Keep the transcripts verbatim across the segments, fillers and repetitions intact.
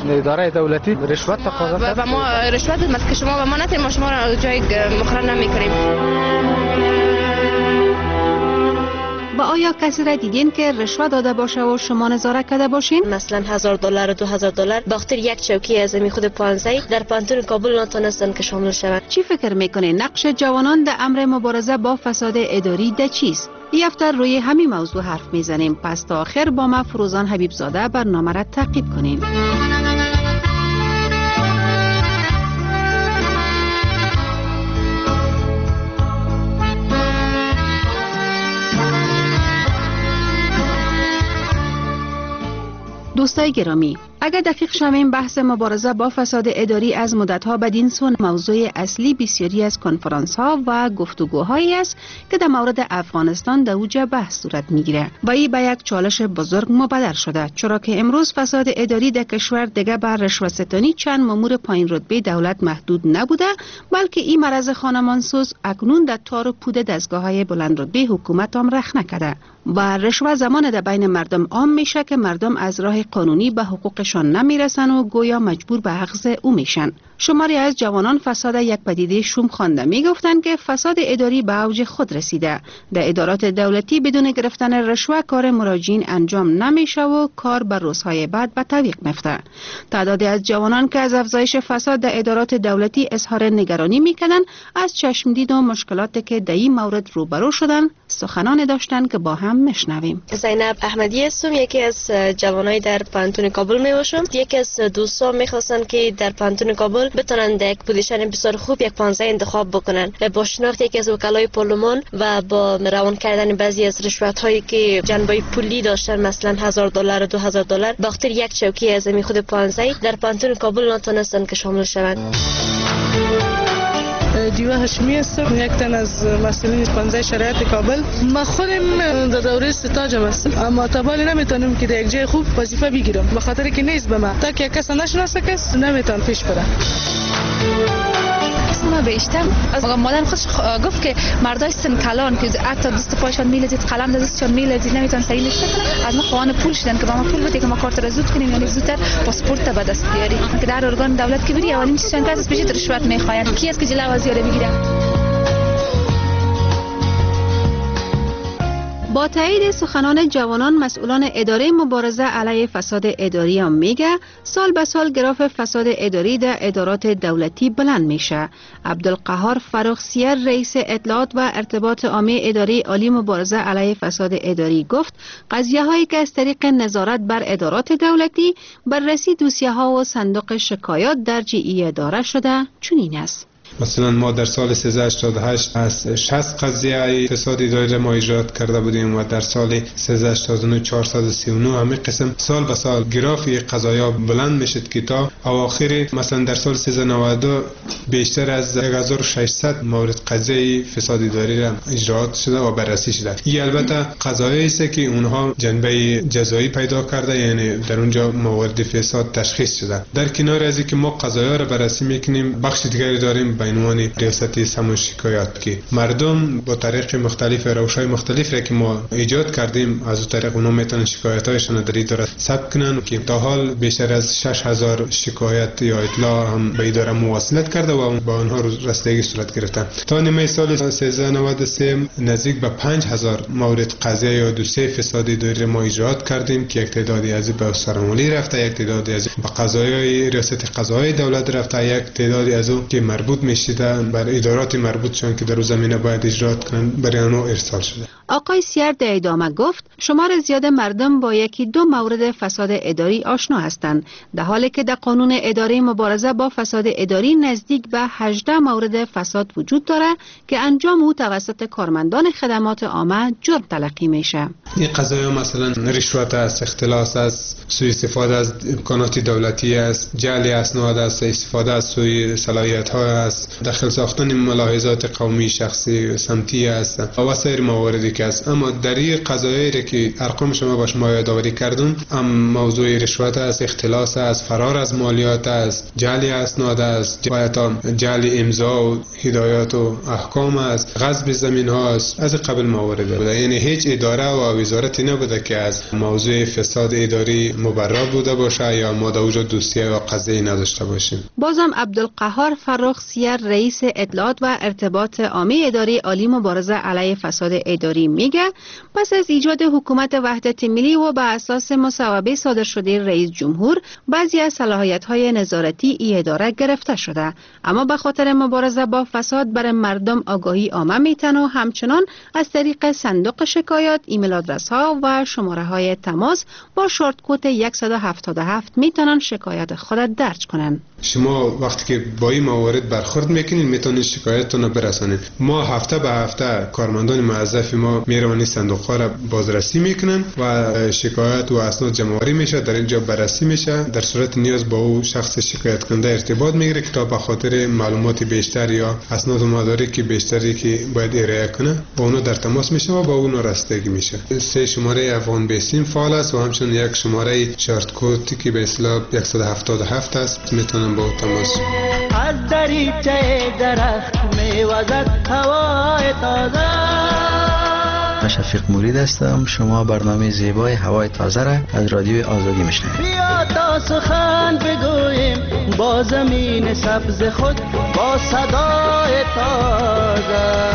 اداره دولتی رشوت تقاضا کرد و ما رشوت مثل که شما و ما نتیم، ما شما را جای مقرر نمی‌کنیم. و آیا کسی را دیدین که رشوه داده باشه و شما نظارت کرده باشین؟ مثلا هزار دلار و دو هزار دلار بخاطر یک چوکی از می خود پانزده در پانتون کابل نتونستن که شامل شوند. چی فکر میکنین نقش جوانان در امر مبارزه با فساد اداری ده چیست؟ این هفته روی همین موضوع حرف میزنیم، پس تا آخر با ما فروزان حبیب زاده برنامه را تعقیب کنین. دوستای گرامی، اگر دقیق شویم بحث مبارزه با فساد اداری از مدت‌ها بدین سو موضوع اصلی بسیاری از کنفرانس‌ها و گفتگوهایی است که در مورد افغانستان در اوج بحث صورت می‌گیرد و این به یک چالش بزرگ مبدل شده، چرا که امروز فساد اداری در کشور دیگر بر رشوه‌ستانی چند مامور پایین رتبه دولت محدود نبوده، بلکه این مرض خانمانسوز اکنون در تار و پود دستگاه‌های بلند رتبه حکومت هم رخ نکرده و رشوه زمان در بین مردم عام میشه که مردم از راه قانونی به حقوقشان نمیرسن و گویا مجبور به اخذ او میشن. شماری از جوانان فساد یک پدیده شوم خوانده میگفتند که فساد اداری به اوج خود رسیده. در ادارات دولتی بدون گرفتن رشوه کار مراجعین انجام نمیشه و کار بر روزهای بعد به تعویق میفته. تعدادی از جوانان که از افزایش فساد در ادارات دولتی اظهار نگرانی میکنن از چشمدید و مشکلاتی که در این مورد روبرو شدن سخنان داشتن که با هم میشنویم. زینب احمدی هستم، یکی از جوانای در پانتون کابل میباشم. یکی از دوستان میخواستن که در پانتون کابل بتونن در یک پوزیشن بسیار خوب یک پانزده انتخاب بکنن و با شناخت یکی از وکلای پارلمان و با روان کردن بعضی از رشوت هایی که جنبه پولی داشتن، مثلا هزار دلار و دو هزار دلار بخاطر یک چوکی از می خود پانزده در پانتون کابل نتونستن که شامل شوند. دیوه هاشمی هستم، یک تن از مسئولین پانزده شرایط کابل. ما خودم در دوره ستاجم هستم، اما تابالی نمیتونم که در یک جای خوب وظیفه بگیرم به خاطر که نیست به من تا که کس نشناسه کس نمیتون پیش بره. ما بیشتر از مادر خودش گفت که مردای سن کلان که حتی دست پایشان میلزید، قلم دستشان میلزید، نمیتونن صحیح نوشته کنن، از ما خواهان پول شدن که با ما پول بده که ما کارت را زود کنیم، یعنی زودتر پاسپورت به دست بیاریم. که در ارگان دولت که بری اولین چیزشان که از پیش رشوت میخواین. کی است که جلو وزیر بگیره؟ با تایید سخنان جوانان، مسئولان اداره مبارزه علیه فساد اداری هم میگه سال به سال گراف فساد اداری در ادارات دولتی بلند میشه. عبدالقهار فرخسیر رئیس اطلاعات و ارتباط عامه اداره عالی مبارزه علیه فساد اداری گفت قضیه هایی که از طریق نظارت بر ادارات دولتی بررسی دوسیه ها و صندوق شکایات درج ای اداره شده چنین است. مثلا ما در سال سیزده هشتاد و هشت از شصت قضیه فساد اداری ما اجرات کرده بودیم و در سال سیزده هشتاد و نه چهارصد و سی و نه همین قسم سال به سال گراف قضایا بلند میشد که تا اواخر مثلا در سال سیزده نود و دو بیشتر از یک هزار و ششصد مورد قضیه فساد اداری را اجرات شده و بررسی شده. این البته قضایایی است که اونها جنبه جزایی پیدا کرده، یعنی در اونجا موارد فساد تشخیص شده. در کنار از اینکه ما قضایا را بررسی میکنیم، بخش دیگری داریم به عنوان ریاست سمو شکایات که مردم با طریق مختلف روش‌های مختلف را که ما ایجاد کردیم از اون طریق اونها میتونن شکایت‌هایشان در اداره ثبت کنن که تا حال بیشتر از شش هزار شکایت یا اطلاع هم به اداره مواصلت کرده و با آنها رسیدگی صورت گرفته. تا نیمه سال سیزده نود و سه نزدیک به پنج هزار مورد قضیه یا دوسیه فساد اداری ما ایجاد کردیم که یک تعدادی از به سرمالی رفته، یک تعدادی از به قضایای ریاست قضایی دولت رفته، یک تعدادی از اون که مربوط میشده بر ادارات مربوط شون که در زمینه باید اجرات کنن برای آنها ارسال شده. آقای سیر در ادامه گفت شمار زیاد مردم با یکی دو مورد فساد اداری آشنا هستند، در حالی که در قانون اداره مبارزه با فساد اداری نزدیک به هجده مورد فساد وجود دارد که انجام او توسط کارمندان خدمات عامه جرم تلقی میشه. این قضایا مثلا رشوت است، اختلاس است، سوء استفاده از امکانات دولتی است، جعل اسناد است، استفاده از سوء صلاحیت ها است، از داخل ساختن ملاحظات قومی شخصی سمتی است و سایر مواردی که است. اما در این قضایایی که ارقام شما با شما یادآوری کردم، ام موضوع رشوت است، اختلاس است، فرار از مالیات است، جعل اسناد است، و حتی جعل امضا و هدایات و احکام است، غصب زمین ها است. از قبل موارد بوده، یعنی هیچ اداره و وزارتی نبوده که از موضوع فساد اداری مبرا بوده باشه یا ما در اونجا دوستیه و قضیه نداشته باشیم. بازم عبدالقهار فرخ سیر رئیس اطلاعات و ارتباط عامی اداره عالی مبارزه علیه فساد اداری میگه پس از ایجاد حکومت وحدت ملی و به اساس مصوبه صادر شده رئیس جمهور بعضی از صلاحیت‌های نظارتی ای اداره گرفته شده، اما به خاطر مبارزه با فساد برای مردم آگاهی عامه میتن و همچنان از طریق صندوق شکایات، ایمیل آدرس ها و شماره های تماس با شورت کد صد و هفتاد و هفت میتونن شکایت خود درج کنن. شما وقتی که با این موارد برخورد میکنین میتونید شکایتتون رو برسانید. ما هفته به هفته کارمندان موظف ما میروانی صندوق ها را بازرسی میکنن و شکایت و اسناد جمع‌آوری میشه، در اینجا بررسی میشه. در صورت نیاز با او شخص شکایت کننده ارتباط میگیره که تا به خاطر معلومات بیشتر یا اسناد و مدارک بیشتری که باید ارائه کنه با اونو در تماس میشه و با اونو رسیدگی میشه. سه شماره افغان بیسیم فعال است و همچنین یک شماره شارت کد که به اصطلاح صد و هفتاد و هفت است، میتونن با تماس. از دریچه درخت میوزد هوای تازه. شفیق مرید هستم. شما برنامه زیبای هوای تازه را از رادیوی آزادی میشنوید. بیا تا سخن بگوییم با زمین سبز خود، با صدای تازه.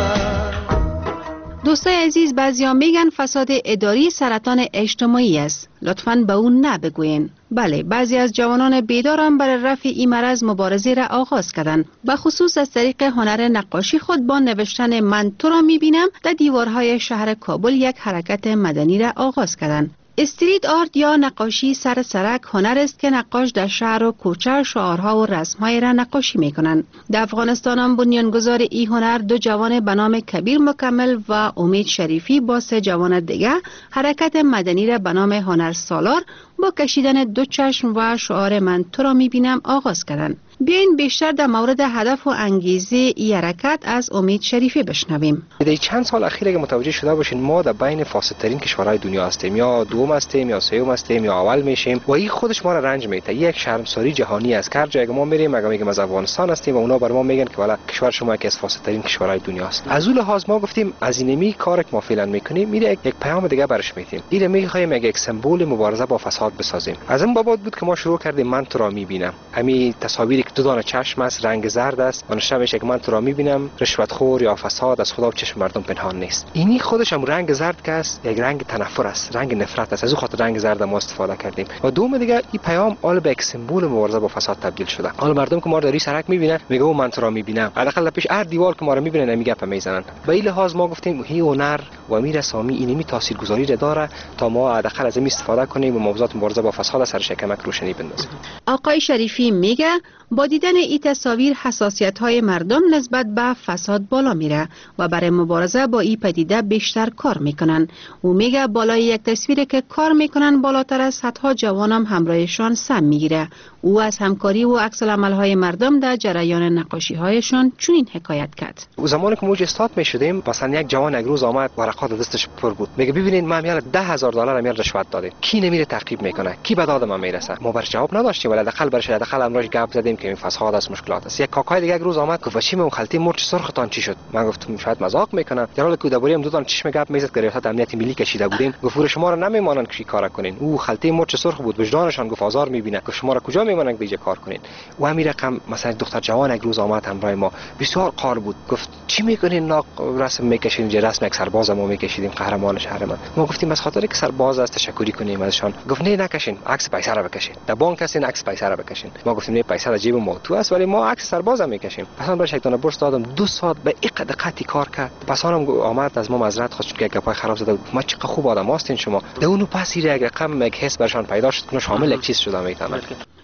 دوستای عزیز، بعضیا میگن فساد اداری سرطان اجتماعی است. لطفاً به اون نبگوین. بله، بعضی از جوانان بیدار هم برای رفع این مرض مبارزه را آغاز کردند. به خصوص از طریق هنر نقاشی خود با نوشتن من تو را میبینم در دیوارهای شهر کابل یک حرکت مدنی را آغاز کردند. استریت آرت یا نقاشی سر سرک هنر است که نقاش در شهر و کوچه شعارها و رسمهای را نقاشی میکنند. در افغانستان هم بنیانگذار این هنر دو جوان به نام کبیر مکمل و امید شریفی با سه جوان دیگه حرکت مدنی را به نام هنر سالار با کشیدن دو چشم و شعار من تو را میبینم آغاز کردند. بیاین بیشتر در مورد هدف و انگیزه این حرکت از امید شریفی بشنویم. در چند سال اخیر اگه متوجه شده باشین ما در بین فاسدترین کشورهای دنیا هستیم، یا دوم هستیم یا سوم هستیم یا اول میشیم و این خودش ما را رنج میده. یک شرمساری جهانی است. هر جایی که ما میریم اگه میگیم از افغانستان هستیم و اونا بر ما میگن که والا کشور شما یکی از فاسدترین کشورهای دنیا است. از اون لحاظ ما گفتیم از اینمی کاری که ما فعلا میکنیم میره یک پیام دیگه برش میدیم. این میخوایم یک سمبل مبارزه با فساد بسازیم. از اون بابت بود که ما شروع کردیم من تو را میبینم. همین تصاویری که دو دانه چشم است، رنگ زرد است، و نشانش که من تو را میبینم، رشوتخور یا فساد از خدا و چشم مردم پنهان نیست. اینی خودش هم رنگ زرد که است یک رنگ تنفر است، رنگ نفرت است. از اون خاطر رنگ زرد ما استفاده کردیم. و دوم دیگه این پیام آل به یک سمبل مبارزه با فساد تبدیل شده. حالا مردم که ما رو در سرک میبینن میگه من تو را میبینم، حداقل پیش هر دیوار که ما رو میبینن میگه گپ میزنن. به این لحاظ ما گفتیم هی هنر و امیر سامی اینمی تاثیرگذاری داره تا ما حداقل از این استفاده کنیم و موضوعات مبارزه با فساد سر شکمک روشنی بندازیم. آقای شریفی میگه با دیدن این تصاویر حساسیت‌های مردم نسبت به فساد بالا میره و برای مبارزه با این پدیده بیشتر کار میکنن. او میگه بالای یک تصویری که کار میکنن بالاتر از صدها جوانم همراهشان سم میگیره. او از همکاری و عکس العمل‌های مردم در جریان نقاشی‌هایشان چنین حکایت کرد. او زمانی که موج استاد میشدیم مثلا یک جوان یک روز آمد ورقات دستش پر بود، میگه ببینید ما میال ده هزار دلار میال رشوت دادیم، کی نمیره تعقیب میکنه، کی به داد ما میرسه. ما برش جواب نداشتیم ولی حداقل برش حداقل امروز گپ زدیم که این فساد است، مشکلات است. یک کاکای دیگه یک روز آمد گفت چی من خالتی مرچ سرختان چی شد؟ من گفتم شاید مذاق میکنن. در حالی که درباره دو تا چشم گپ میزد که ریاست امنیت ملی کشیده بودیم، گفت شما رو نمیمانن که کار کنین. او خالتی مرچ سرخ بود، وجدانشان گفت آزار میبینه، گفت شما رو کجا میمانن که دیگه کار کنین. و همین رقم مثلا دختر جوان یک روز آمد همراه ما بسیار قار بود، گفت چی میکنین؟ ناق رسم میکشین، جه رسم یک سرباز ما میکشیدیم قهرمان شهر من. ما گفتیم بس خاطر که سرباز است تشکری کنیم ازشان. گفت نه نکشین، عکس پیسه را بکشین، در بانک هستین عکس پیسه را بکشین. ما گفتیم نه پیسه در جیب ما تو است ولی ما عکس سرباز هم میکشیم. اصلا برای شیطان برش دادم دو ساعت به این دقتی کار کرد. پس آنم آمد از ما معذرت خواست که گپای خراب زده. ما چقدر خوب آدم هستین شما. در اونو پس یک رقم یک حس برشان پیدا شد که شامل یک چیز شده میتونن.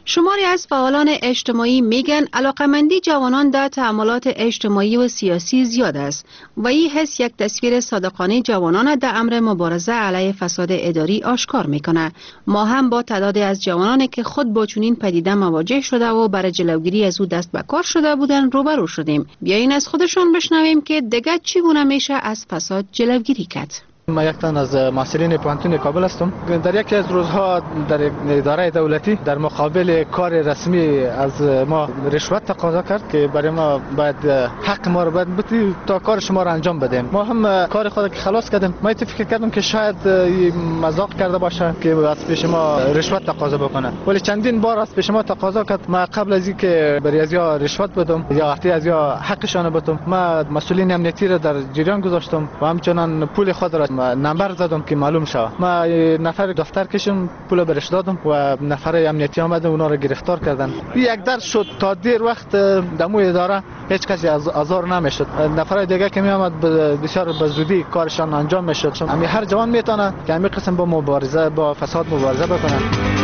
شماری از فعالان اجتماعی میگن علاقمندی جوانان در تعاملات اجتماعی و سیاسی زیاد است و این حس یک تصویر صادقانه جوانان در امر مبارزه علیه فساد اداری آشکار میکنه. ما هم با تعدادی از جوانانی که خود با چنین پدیده مواجه شده و برای جلوگیری از او دست به کار شده بودن روبرو شدیم. بیایین از خودشان بشنویم که دیگر چگونه میشه از فساد جلوگیری کرد. ما یک تن از مسئولین پانتون کابل هستم. در یکی از روزها در اداره دولتی در مقابل کار رسمی از ما رشوت تقاضا کرد که برای ما باید حق ما رو بدید تا کار شما رو انجام بدیم. ما هم کار خود که خلاص کردیم. ما فکر کردم که شاید مذاق کرده باشه که از پیش ما رشوت تقاضا بکنه، ولی چندین بار از پیش ما تقاضا کرد. ما قبل از اینکه برای از یا رشوت بدم یا وقتی از یا حقشان بدم، ما مسئولین امنیتی را در جریان گذاشتم و همچنان پول خود را نمبر زدم که معلوم شود. ما نفر دفتر کشم پول برش دادم و نفر امنیتی آمده اونا رو گرفتار کردن. یک درس شد تا دیر وقت دمو اداره هیچ کسی از آزار نمیشد. نفر دیگه که می آمد بسیار به زودی کارشان انجام میشد. همین هر جوان میتونه که همین قسم با مبارزه با فساد مبارزه بکنه.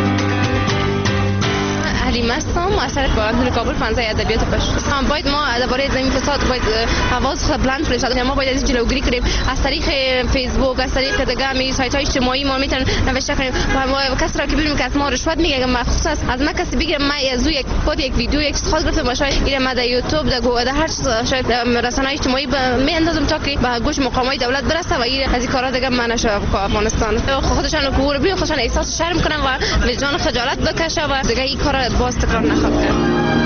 حلیم هستم، مؤثر پانتون کابل فنزای ادبیات پشتوستان. باید ما درباره زمین فساد باید حواس بلند کنیم. ما باید از جلوگیری کنیم. از طریق فیسبوک، از طریق دیگه می سایت های اجتماعی ما میتونیم نوشته کنیم و ما کسی را که ببینیم که از ما رشوت میگه، مخصوص از ما کسی بگیره ما از یک پاد یک ویدیو یک خاص گفتم باشه اینا ما در یوتیوب در گوگل در هر شاید رسانه‌های اجتماعی میاندازم تا که به گوش مقامات دولت برسه و این از این کارا دیگه منع شه. افغانستان خودشان کور بی خودشان احساس شرم کنن و وجدان خجالت بکشه و دیگه این کارا باز تکرار نخواهد کرد.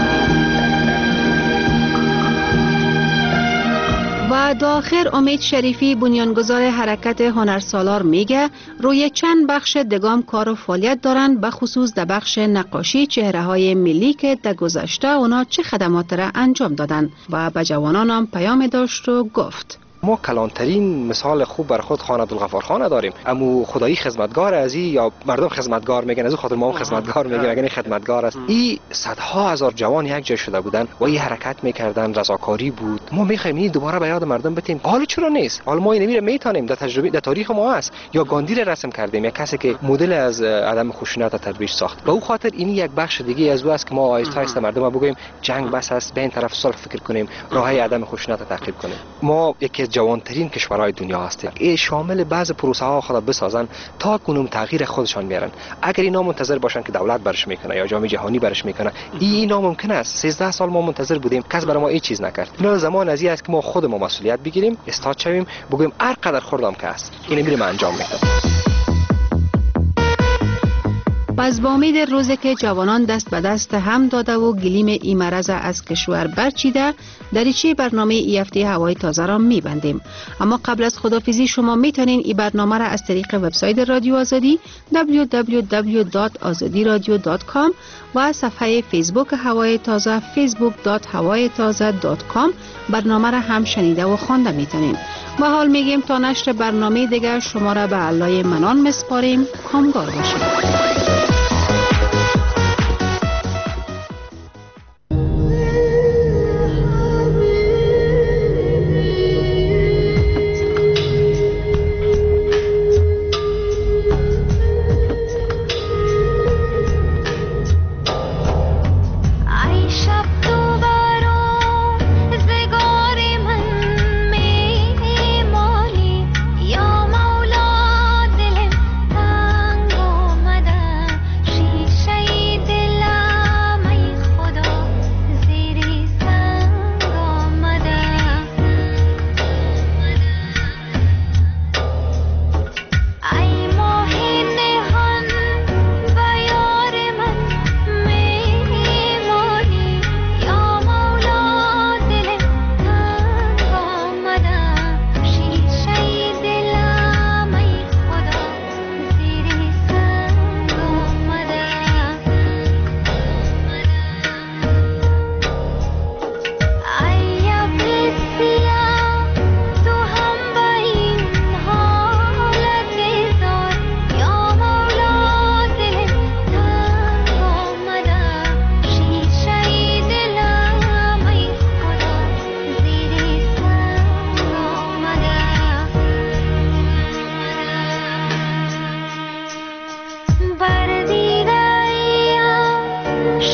و داخل امید شریفی بنیانگذار حرکت هنرسالار میگه روی چند بخش دگام کار و فعالیت دارن، به خصوص در بخش نقاشی چهره های ملی که در گذشته اونا چه خدمات را انجام دادن و به جوانان هم پیام داشت و گفت ما کلانترین مثال خوب بر خود خان عبدالغفار خان داریم. امو خدایی خدمتگار ازی یا مردم خدمتگار میگن، از خاطر ما هم خدمتگار میگن، اگر خدمتگار است. این صدها هزار جوان یک جای شده بودن و این حرکت میکردن، رضاکاری بود. ما میخوایم این دوباره به یاد مردم بتیم. حالا چرا نیست؟ حالا ما اینو میتونیم، در تجربه در تاریخ ما هست. یا گاندی را رسم کردیم، یا کسی که مدل از عدم خشونت ترویج ساخت. به او خاطر این یک بخش دیگه از او است که ما آیسته آیسته مردم بگوییم جنگ بس است، به این طرف صلح فکر کنیم، راههای عدم خشونت تعقیب کنیم. ما یکی از جوانترین کشورهای دنیا هستیم. این شامل بعض پروسه ها خود بسازن تا کنون تغییر خودشان میارن. اگر اینا منتظر باشن که دولت برش میکنه یا جامعه جهانی برش میکنه، این اینا ممکن است. سیزده سال ما منتظر بودیم، کس برای ما هیچ چیز نکرد. اینا زمان از این است که ما خودمون مسئولیت بگیریم، استاد شویم، بگویم هر قدر خوردم که است اینو میرم انجام میدم. پس با امید روزی که جوانان دست به دست هم داده و گلیم این مرض از کشور برچیده، دریچه برنامه ای هفته هوای تازه را میبندیم. اما قبل از خداحافظی شما میتونین این برنامه را از طریق وبسایت رادیو آزادی دبلیو دبلیو دبلیو دات آزادی رادیو دات کام و صفحه فیسبوک هوای تازه فیسبوک دات هوای تازه دات کام برنامه را هم شنیده و خوانده میتونین. و حال میگیم تا نشر برنامه دیگر شما را به علای منان مسپاریم. کامگار باشید.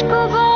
عشق و